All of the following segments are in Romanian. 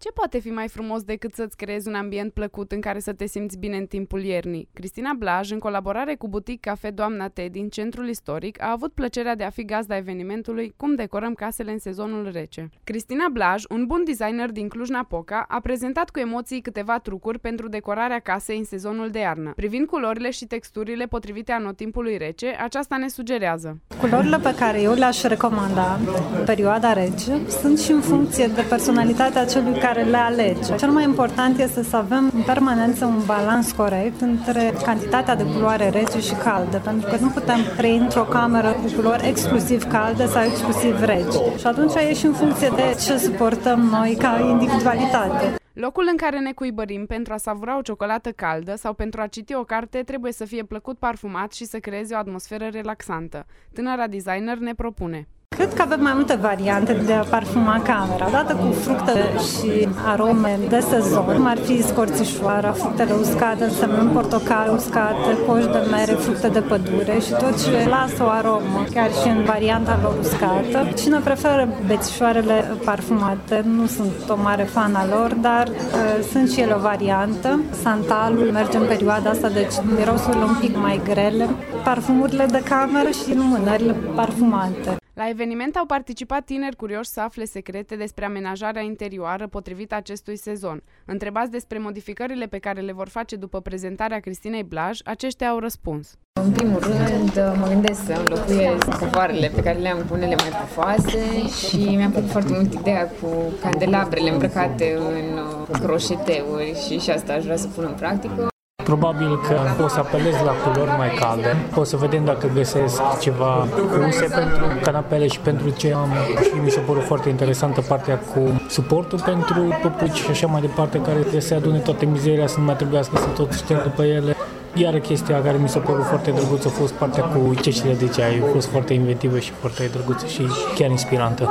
Ce poate fi mai frumos decât să-ți creezi un ambient plăcut în care să te simți bine în timpul iernii? Cristina Blaj, în colaborare cu Boutique Café Doamna T din Centrul Istoric, a avut plăcerea de a fi gazda evenimentului Cum decorăm casele în sezonul rece. Cristina Blaj, un bun designer din Cluj-Napoca, a prezentat cu emoții câteva trucuri pentru decorarea casei în sezonul de iarnă. Privind culorile și texturile potrivite anotimpului rece, aceasta ne sugerează: culorile pe care eu le-aș recomanda în perioada rece sunt și în funcție de personalitatea celui care le alege. Cel mai important este să avem în permanență un balans corect între cantitatea de culoare rece și caldă, pentru că nu putem trăi într-o cameră cu culori exclusiv calde sau exclusiv reci. Și atunci e și în funcție de ce suportăm noi ca individualitate. Locul în care ne cuibărim pentru a savura o ciocolată caldă sau pentru a citi o carte trebuie să fie plăcut parfumat și să creeze o atmosferă relaxantă. Tânăra designer ne propune: cred că avem mai multe variante de a parfuma camera, odată cu fructe și arome de sezon, cum ar fi scorțișoara, fructele uscate, însemnând portocale uscate, coși de mere, fructe de pădure și tot ce lasă o aromă, chiar și în varianta lor uscată. Cine preferă bețișoarele parfumate, nu sunt o mare fan a lor, dar sunt și ele o variantă. Santalul merge în perioada asta, deci mirosurile un pic mai grele, parfumurile de cameră și lumânările parfumate. La eveniment au participat tineri curioși să afle secrete despre amenajarea interioară potrivit acestui sezon. Întrebați despre modificările pe care le vor face după prezentarea Cristinei Blaj, aceștia au răspuns: în primul rând, mă gândesc să înlocuiesc covoarele pe care le am cu unele mai pufoase și mi-a plăcut foarte mult ideea cu candelabrele îmbrăcate în croșeteuri și asta aș vrea să pun în practică. Probabil că o să apelez la culori mai calde. O să vedem dacă găsesc ceva use pentru canapele și pentru ce am. Și mi s-a părut foarte interesantă partea cu suportul pentru păpuci și așa mai departe, care se adune toată mizeria, să nu mai trebuiască să tot șterg după ele. Iar chestia care mi s-a părut foarte drăguță a fost partea cu ceștile de ceai. A fost foarte inventivă și foarte drăguță și chiar inspirantă.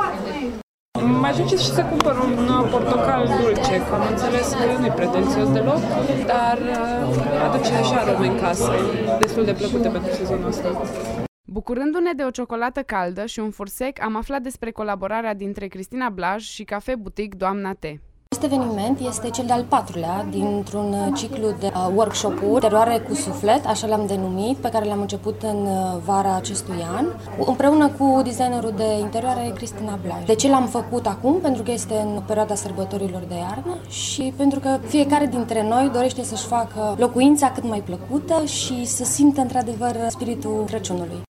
Mă ajunge și să cumpăr un portocal dulce, că am înțeles că nu e pretențios deloc, dar aduce așa arome în casă, destul de plăcute pentru sezonul ăsta. Bucurându-ne de o ciocolată caldă și un fursec, am aflat despre colaborarea dintre Cristina Blaj și Café Boutique Doamna T. Acest eveniment este cel de-al patrulea dintr-un ciclu de workshop-uri, Interioare cu suflet, așa le-am denumit, pe care le-am început în vara acestui an, împreună cu designerul de interioare Cristina Blaj. De ce l-am făcut acum? Pentru că este în perioada sărbătorilor de iarnă și pentru că fiecare dintre noi dorește să-și facă locuința cât mai plăcută și să simtă într-adevăr spiritul Crăciunului.